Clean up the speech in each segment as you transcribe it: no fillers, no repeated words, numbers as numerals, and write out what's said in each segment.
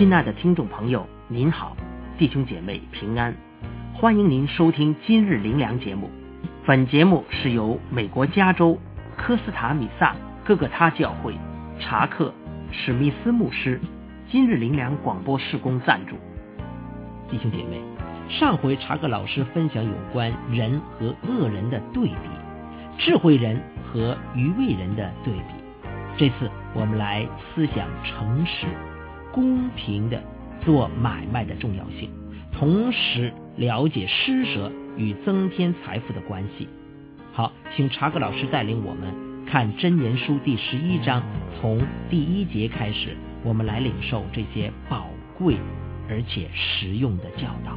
亲爱的听众朋友，您好，弟兄姐妹平安，欢迎您收听今日灵粮节目。本节目是由美国加州科斯塔米萨哥哥他教会查克史密斯牧师今日灵粮广播事工赞助。弟兄姐妹，上回查克老师分享有关人和恶人的对比，智慧人和愚昧人的对比。这次我们来思想诚实公平的做买卖的重要性，同时了解施舍与增添财富的关系。好，请查克老师带领我们看箴言书第11章，从第1节开始，我们来领受这些宝贵而且实用的教导。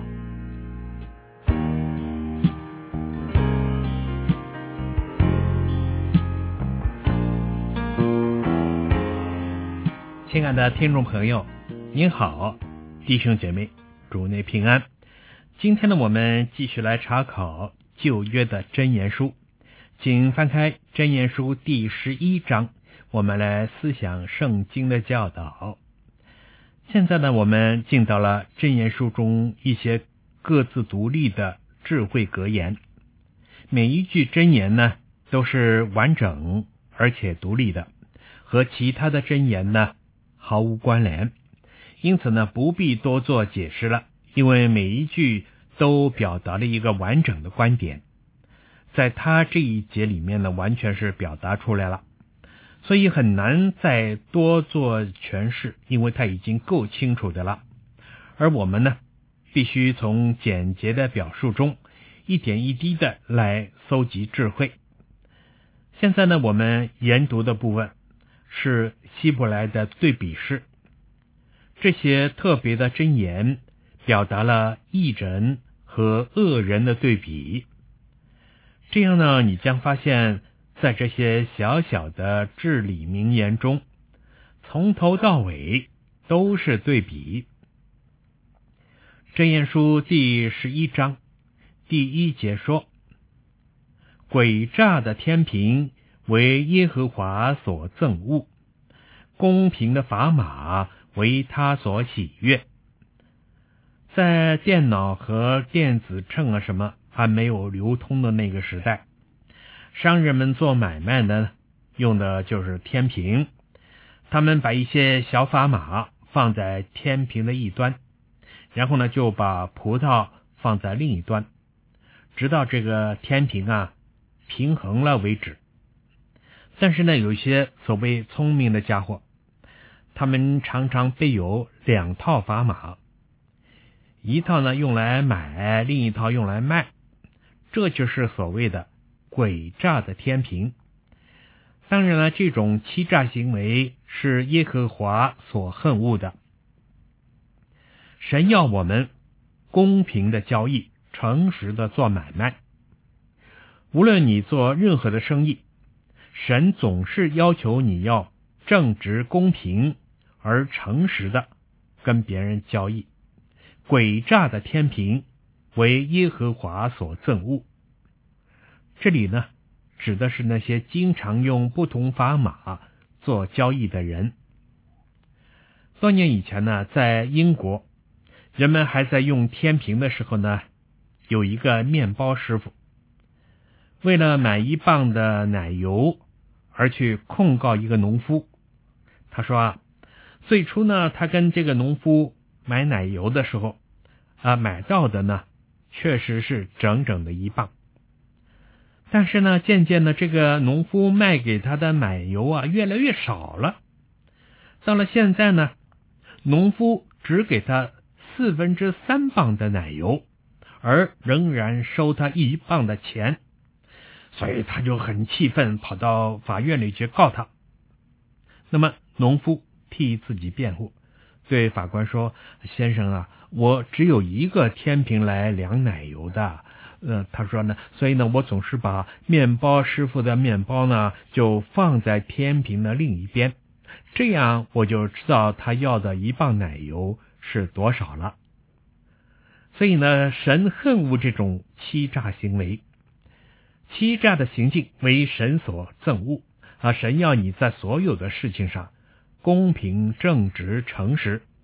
亲爱的听众朋友，您好，弟兄姐妹，主内平安。今天呢，我们继续来查考旧约的箴言书，请翻开箴言书第11章，我们来思想圣经的教导。现在呢，我们进到了箴言书中一些各自独立的智慧格言，每一句箴言呢都是完整而且独立的，和其他的箴言呢毫无关联，因此呢不必多做解释了，因为每一句都表达了一个完整的观点，在他这一节里面呢完全是表达出来了，所以很难再多做诠释，因为他已经够清楚的了。而我们呢必须从简洁的表述中一点一滴的来搜集智慧。现在呢我们研读的部分是希伯来的对比式，这些特别的箴言表达了义人和恶人的对比。这样呢，你将发现在这些小小的至理名言中，从头到尾都是对比。箴言书第11章第1节说，诡诈的天平为耶和华所憎恶，公平的砝码为他所喜悦。在电脑和电子秤什么还没有流通的那个时代，商人们做买卖呢用的就是天平，他们把一些小砝码放在天平的一端，然后呢就把葡萄放在另一端，直到这个天平平衡了为止。但是呢有一些所谓聪明的家伙，他们常常备有2套砝码，一套呢用来买，另一套用来卖，这就是所谓的诡诈的天平。当然了，这种欺诈行为是耶和华所恨恶的。神要我们公平的交易，诚实的做买卖。无论你做任何的生意，神总是要求你要正直公平而诚实的跟别人交易。诡诈的天平为耶和华所憎恶。这里呢指的是那些经常用不同砝码做交易的人。多年以前呢，在英国人们还在用天平的时候呢，有一个面包师傅为了买1磅的奶油而去控告一个农夫。他说最初呢他跟这个农夫买奶油的时候买到的呢确实是整整的1磅，但是呢渐渐的这个农夫卖给他的奶油越来越少了，到了现在呢农夫只给他3/4磅的奶油，而仍然收他1磅的钱，所以他就很气愤，跑到法院里去告他。那么农夫替自己辩护，对法官说，先生我只有一个天平来量奶油的，他说呢，所以呢我总是把面包师傅的面包呢就放在天平的另一边，这样我就知道他要的1磅奶油是多少了。所以呢神恨恶这种欺诈行为，欺诈的行径为神所憎恶神要你在所有的事情上公平正直诚实，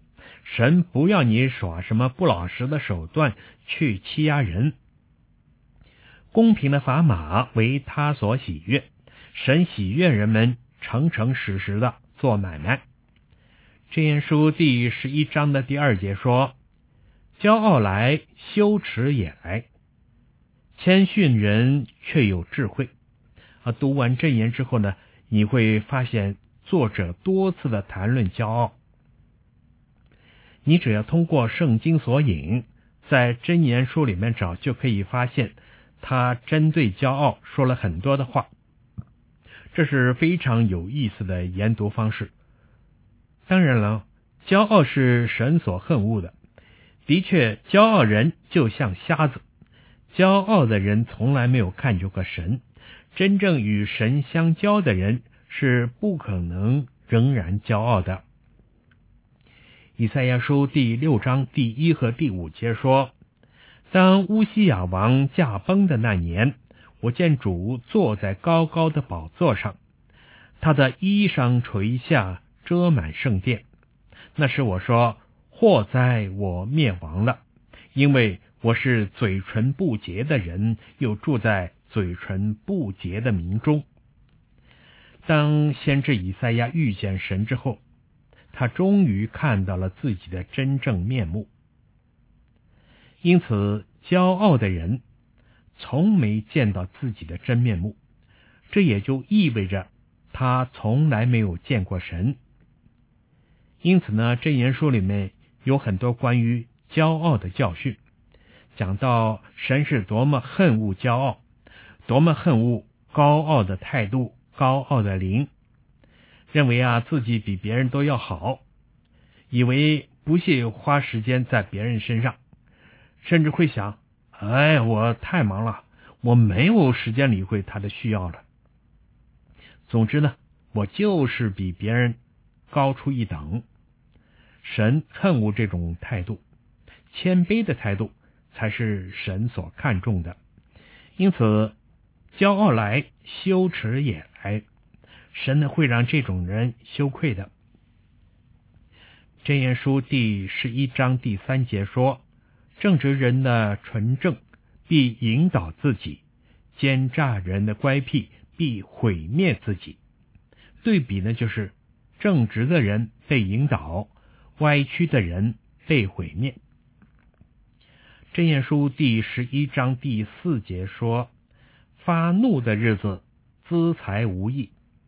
神不要你耍什么不老实的手段去欺压人。公平的砝码为他所喜悦，神喜悦人们诚诚实实的做买卖。箴言书第11章的第2节说，骄傲来，羞耻也来，谦逊人却有智慧。读完箴言之后呢，你会发现作者多次的谈论骄傲。你只要通过圣经索引，在箴言书里面找，就可以发现他针对骄傲说了很多的话。这是非常有意思的研读方式。当然了，骄傲是神所恨恶的。的确，骄傲人就像瞎子，骄傲的人从来没有看见过神。真正与神相交的人是不可能仍然骄傲的。以赛亚书第6章第1和第5节说，当乌西雅王驾崩的那年，我见主坐在高高的宝座上，他的衣裳垂下，遮满圣殿。那时我说，祸哉，我灭亡了，因为我是嘴唇不洁的人，又住在嘴唇不洁的民中。当先知以赛亚遇见神之后，他终于看到了自己的真正面目。因此，骄傲的人从没见到自己的真面目，这也就意味着他从来没有见过神。因此呢，箴言书里面有很多关于骄傲的教训，讲到神是多么恨恶骄傲，多么恨恶高傲的态度、高傲的灵，认为自己比别人都要好，以为不屑花时间在别人身上，甚至会想，我太忙了，我没有时间理会他的需要了。总之呢，我就是比别人高出一等。神恨恶这种态度，谦卑的态度才是神所看重的。因此，骄傲来，羞耻也来，神呢会让这种人羞愧的。箴言书第11章第3节说，正直人的纯正必引导自己，奸诈人的乖僻必毁灭自己。对比呢，就是正直的人被引导，歪曲的人被毁灭。箴言书第11章第4节说，发怒的日子，资财无益。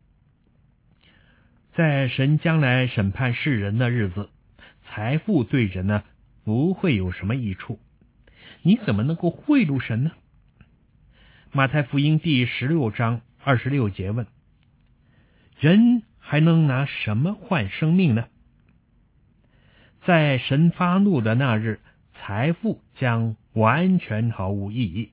在神将来审判世人的日子，财富对人呢不会有什么益处。你怎么能够贿赂神呢？马太福音第16章26节问，人还能拿什么换生命呢？在神发怒的那日，财富将完全毫无意义。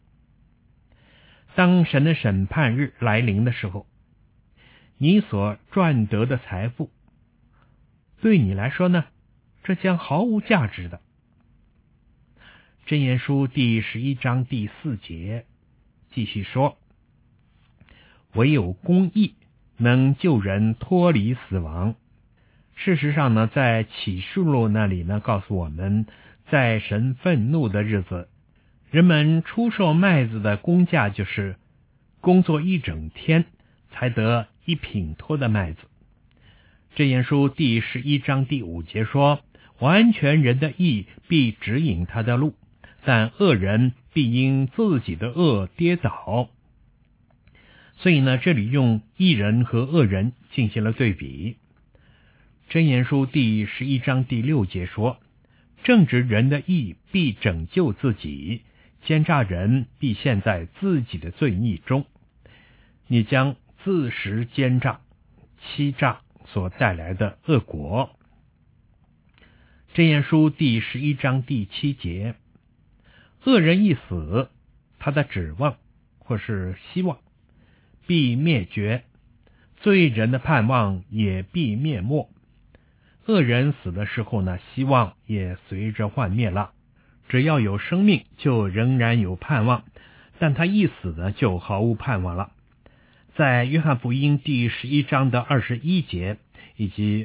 当神的审判日来临的时候，你所赚得的财富，对你来说呢，这将毫无价值的。箴言书第11章第4节继续说，唯有公义能救人脱离死亡。事实上呢，在启示录那里呢，告诉我们，在神愤怒的日子，人们出售麦子的工价就是工作一整天才得一品托的麦子。箴言书第11章第5节说，完全人的义必指引他的路，但恶人必因自己的恶跌倒。所以呢，这里用义人和恶人进行了对比。箴言书第11章第6节说，正直人的义必拯救自己，奸诈人必陷在自己的罪孽中。你将自食奸诈、欺诈所带来的恶果。箴言书第11章第7节，恶人一死，他的指望或是希望必灭绝，罪人的盼望也必灭没。恶人死的时候呢，希望也随着幻灭了。只要有生命，就仍然有盼望，但他一死呢，就毫无盼望了。在约翰福音第11章的21节， 以及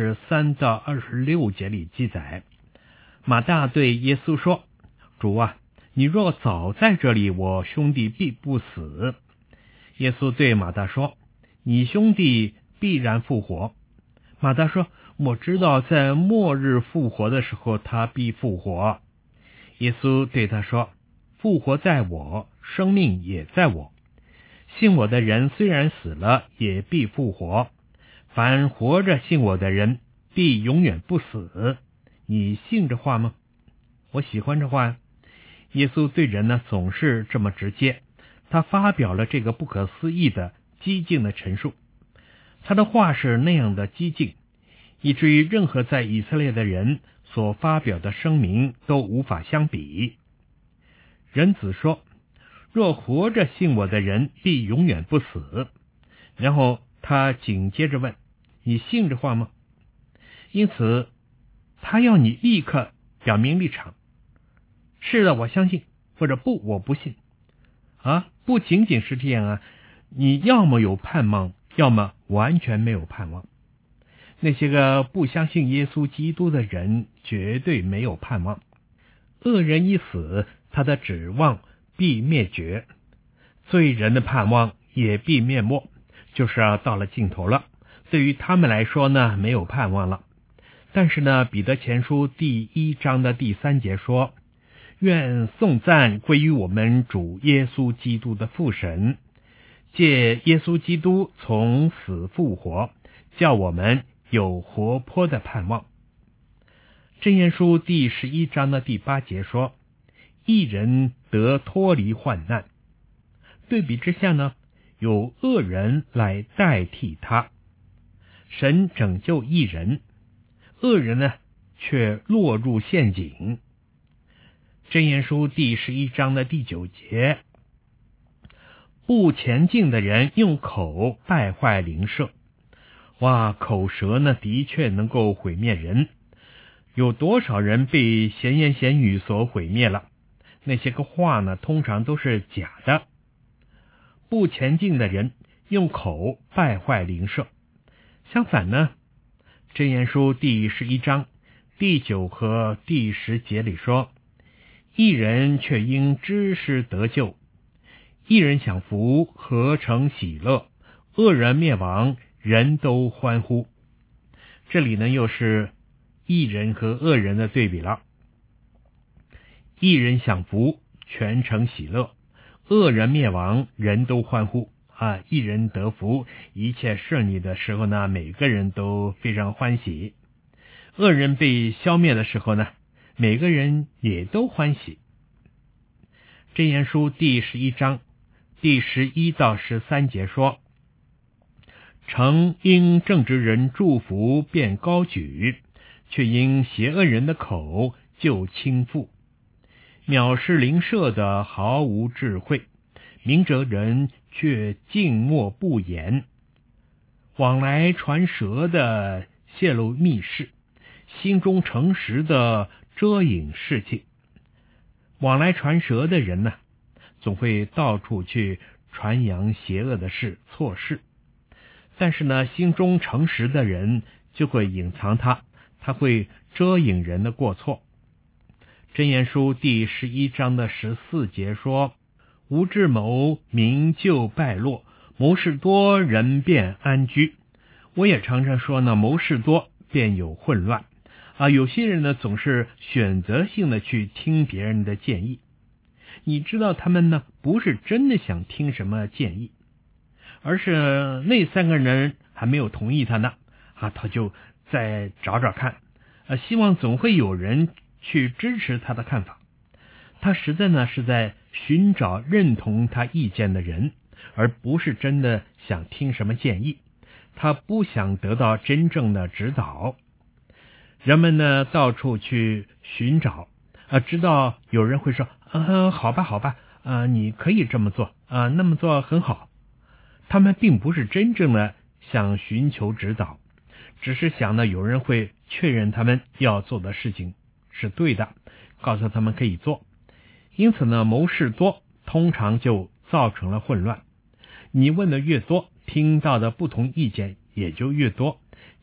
23到26节里记载，马大对耶稣说：主啊，你若早在这里，我兄弟必不死。耶稣对马大说：你兄弟必然复活。马大说：我知道在末日复活的时候，他必复活。耶稣对他说：复活在我，生命也在我。信我的人虽然死了，也必复活。凡活着信我的人，必永远不死。你信这话吗？我喜欢这话。耶稣对人呢，总是这么直接。他发表了这个不可思议的激进的陈述。他的话是那样的激进，以至于任何在以色列的人所发表的声明都无法相比。人子说：若活着信我的人，必永远不死。然后他紧接着问：你信这话吗？因此他要你立刻表明立场，是的，我相信，或者不，我不信。不仅仅是这样啊，你要么有盼望，要么完全没有盼望。那些个不相信耶稣基督的人绝对没有盼望。恶人一死，他的指望必灭绝，罪人的盼望也必灭没，就是到了尽头了。对于他们来说呢，没有盼望了。但是呢，彼得前书第1章的第3节说：愿颂赞归于我们主耶稣基督的父神，借耶稣基督从死复活，叫我们有活泼的盼望。箴言书第11章的第8节说：义人得脱离患难。对比之下呢，有恶人来代替他。神拯救义人，恶人呢却落入陷阱。箴言书第11章的第9节：不前进的人用口败坏邻舍。口舌呢的确能够毁灭人。有多少人被闲言闲语所毁灭了？那些个话呢，通常都是假的。不前进的人用口败坏邻舍。相反呢，箴言书第11章第9和第10节里说：义人却因知识得救，义人享福，何成喜乐；恶人灭亡，人都欢呼。这里呢，又是义人和恶人的对比了。义人享福，全城喜乐；恶人灭亡，人都欢呼。义人得福，一切顺利的时候呢，每个人都非常欢喜；恶人被消灭的时候呢，每个人也都欢喜。箴言书第11章第11到13节说：诚因正直人祝福便高举，却因邪恶人的口就倾覆。藐视邻舍的毫无智慧，明哲人却静默不言。往来传舌的泄露密事，心中诚实的遮隐事情。往来传舌的人呢，总会到处去传扬邪恶的事、错事。但是呢，心中诚实的人就会隐藏他会遮隐人的过错。箴言书第11章的14节说：无智谋，民就败落；谋事多，人便安居。我也常常说呢，谋事多便有混乱。有些人呢，总是选择性的去听别人的建议。你知道他们呢，不是真的想听什么建议，而是那3个人还没有同意他呢，他就再找找看，希望总会有人去支持他的看法。他实在呢是在寻找认同他意见的人，而不是真的想听什么建议。他不想得到真正的指导。人们呢到处去寻找，知道有人会说好吧，你可以这么做，那么做很好。他们并不是真正的想寻求指导，只是想呢有人会确认他们要做的事情是对的，告诉他们可以做。因此呢，谋事多通常就造成了混乱。你问的越多，听到的不同意见也就越多，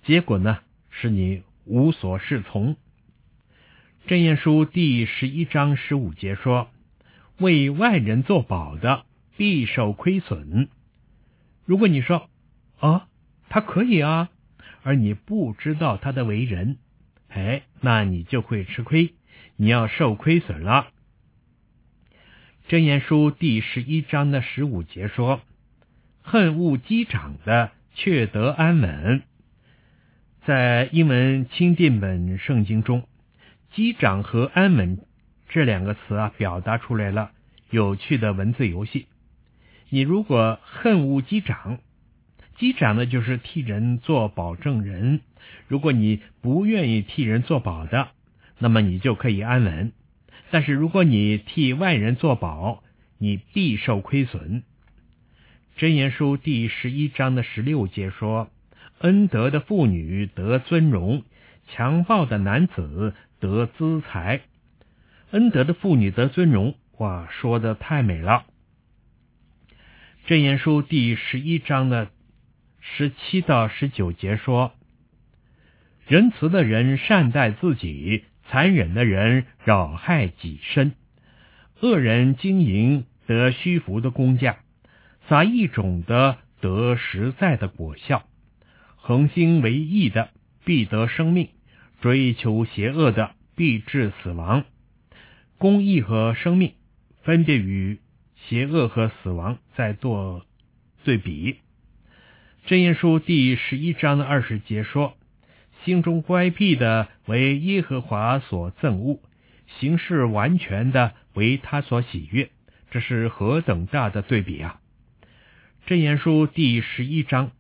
结果呢，使你无所适从。箴言书第11章15节说，为外人作保的必受亏损。如果你说他可以啊，而你不知道他的为人，那你就会吃亏，你要受亏损了。箴言书第11章的15节说，恨恶击掌的却得安稳。在英文钦定本圣经中，击掌和安稳这两个词表达出来了有趣的文字游戏。你如果恨恶击掌，击掌呢就是替人做保证人，如果你不愿意替人做保的，那么你就可以安稳。但是如果你替外人做保，你必受亏损。箴言书第11章的16节说，恩德的妇女得尊荣，强暴的男子得资财。恩德的妇女得尊荣，哇，说的太美了。箴言书第11章的17到19节说，仁慈的人善待自己，残忍的人扰害己身。恶人经营得虚浮的工价，撒义种的得实在的果效。恒心为义的必得生命，追求邪恶的必致死亡。公义和生命分别与邪恶和死亡在做对比。箴言书第11章的20节说，心中乖僻的为耶和华所憎恶，行事完全的为他所喜悦。这是何等大的对比啊！箴言书第11章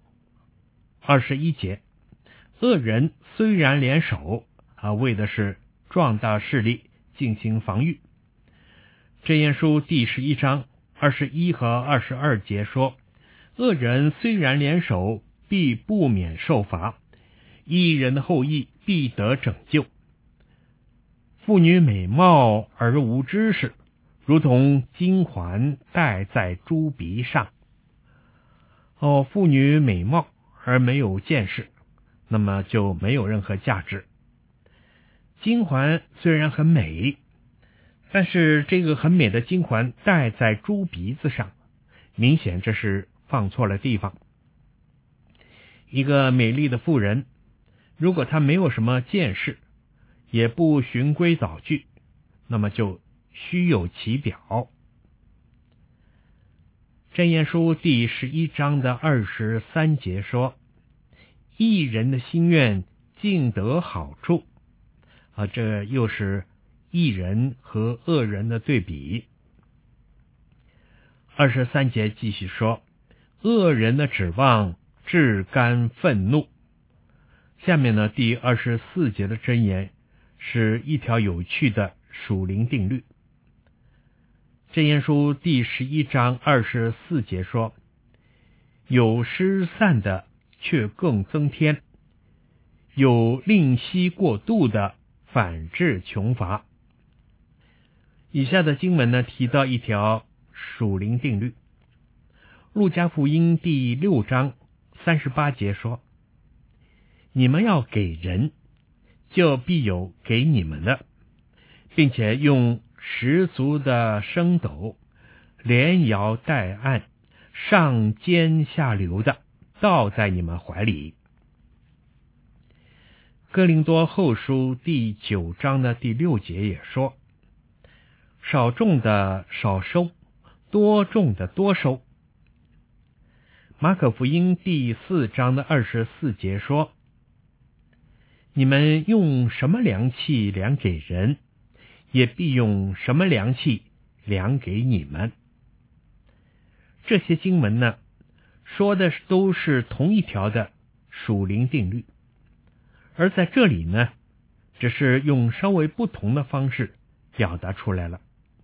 21节，恶人虽然联手为的是壮大势力，进行防御。箴言书第11章21和22节说，恶人虽然联手，必不免受罚，义人的后裔必得拯救。妇女美貌而无知识，如同金环戴在猪鼻上。妇女美貌而没有见识，那么就没有任何价值。金环虽然很美，但是这个很美的金环戴在猪鼻子上，明显这是放错了地方。一个美丽的妇人，如果她没有什么见识，也不循规蹈矩，那么就虚有其表。箴言书第11章的23节说，义人的心愿尽得好处。这又是义人和恶人的对比。23节继续说，恶人的指望至甘愤怒。下面呢，第24节的箴言是一条有趣的属灵定律。箴言书第11章24节说，有失散的却更增添，有吝惜过度的反致穷乏。以下的经文呢，提到一条属灵定律。路加福音第6章38节说，你们要给人，就必有给你们的，并且用十足的升斗，连摇带按，上尖下流的倒在你们怀里。哥林多后书第9章的第6节也说，少种的少收，多种的多收。马可福音第4章的24节说，你们用什么量器量给人，也必用什么量器量给你们。这些经文呢，说的都是同一条的属灵定律，而在这里呢，只是用稍微不同的方式表达出来了。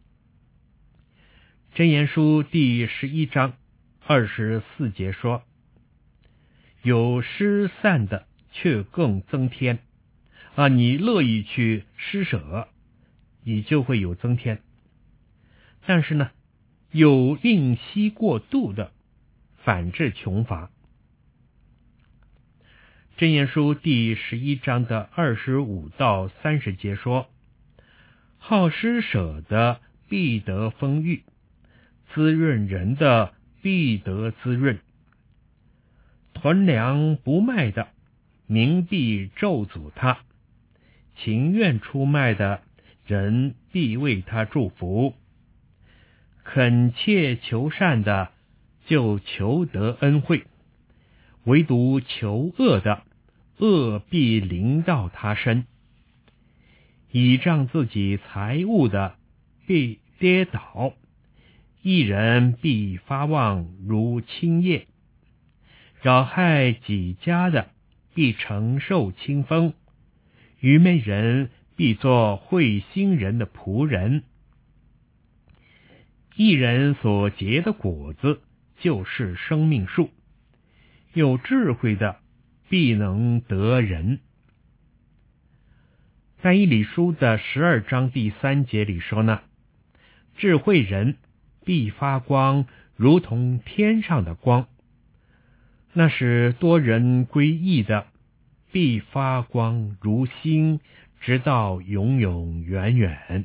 箴言书第11章24节说，有失散的却更增添你乐意去施舍，你就会有增添。但是呢，有吝惜过度的反致穷乏。 箴言书第11章的25到30节说，好施舍的必得丰裕，滋润人的必得滋润，囤粮不卖的，民必咒诅他，情愿出卖的人必为他祝福，恳切求善的就求得恩惠，唯独求恶的，恶必临到他身，倚仗自己财物的必跌倒，义人必发旺如青叶，扰害己家的必承受清风，愚昧人必作慧心人的仆人。义人所结的果子就是生命树，有智慧的必能得人。但以理书的12章第3节里说呢，智慧人必发光，如同天上的光，那是多人归义的，必发光如星，直到永永远远。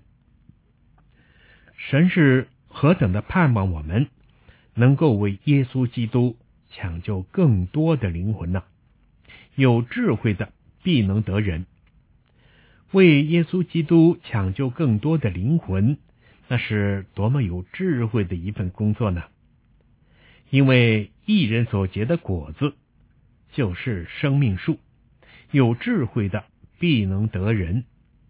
神是何等的盼望我们能够为耶稣基督抢救更多的灵魂呢？有智慧的必能得人。为耶稣基督抢救更多的灵魂，那是多么有智慧的一份工作呢？因为义人所结的果子就是生命树，有智慧的必能得人。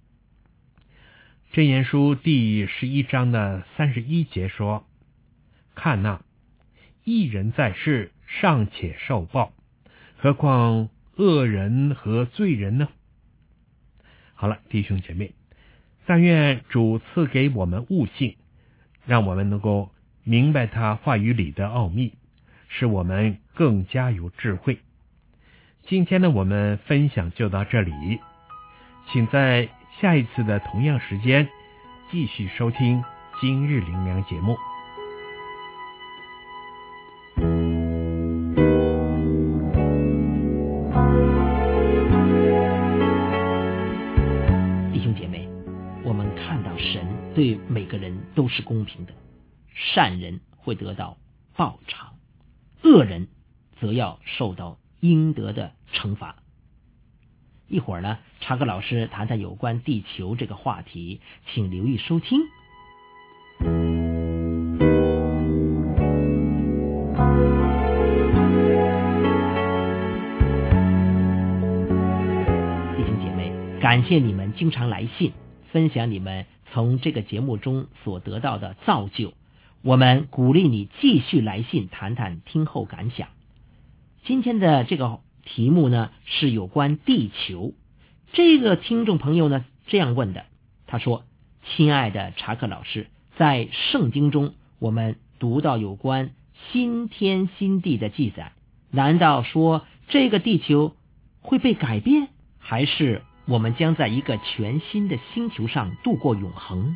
箴言书第11章的31节说，看哪，义人在世尚且受报，何况恶人和罪人呢？好了，弟兄姐妹，但愿主赐给我们悟性，让我们能够明白他话语里的奥秘，使我们更加有智慧。今天呢，我们分享就到这里，请在下一次的同样时间继续收听今日灵粮节目。 弟兄姐妹，我们看到神对每个人都是公平的，善人会得到报偿，恶人则要受到应得的惩罚。一会儿呢，查克老师谈谈有关地球这个话题，请留意收听。弟兄姐妹，感谢你们经常来信，分享你们从这个节目中所得到的造就。我们鼓励你继续来信谈谈听后感想。今天的这个题目呢，是有关地球。这个听众朋友呢这样问的，他说，亲爱的查克老师，在圣经中我们读到有关新天新地的记载，难道说这个地球会被改变，还是我们将在一个全新的星球上度过永恒？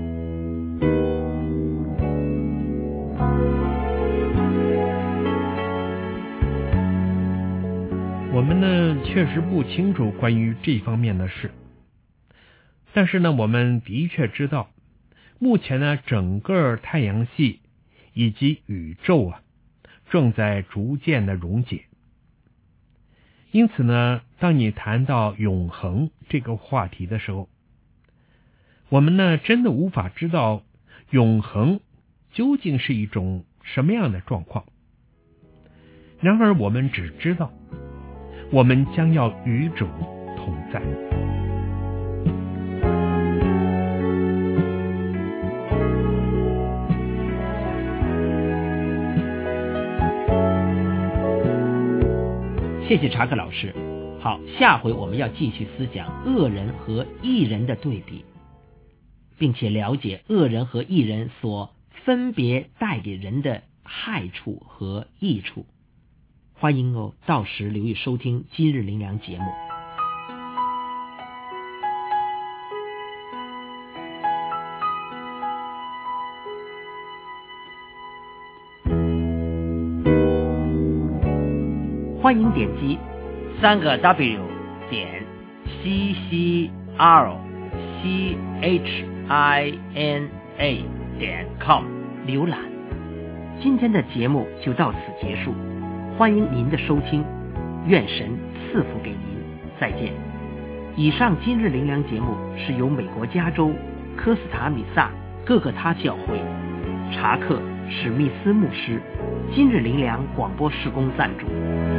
我们呢确实不清楚关于这方面的事，但是呢我们的确知道，目前呢整个太阳系以及宇宙正在逐渐的溶解。因此呢，当你谈到永恒这个话题的时候，我们呢真的无法知道永恒究竟是一种什么样的状况。然而我们只知道我们将要与主同在。 谢谢查克老师。好，下回我们要继续思想恶人和义人的对比，并且了解恶人和义人所分别带给人的害处和益处。欢迎到时留意收听今日灵粮节目。欢迎点击 3W 点 CCRCHINA 点 com 浏览。今天的节目就到此结束，欢迎您的收听，愿神赐福给您，再见。以上今日灵粮节目是由美国加州科斯塔米萨各个他教会查克史密斯牧师今日灵粮广播事工赞助。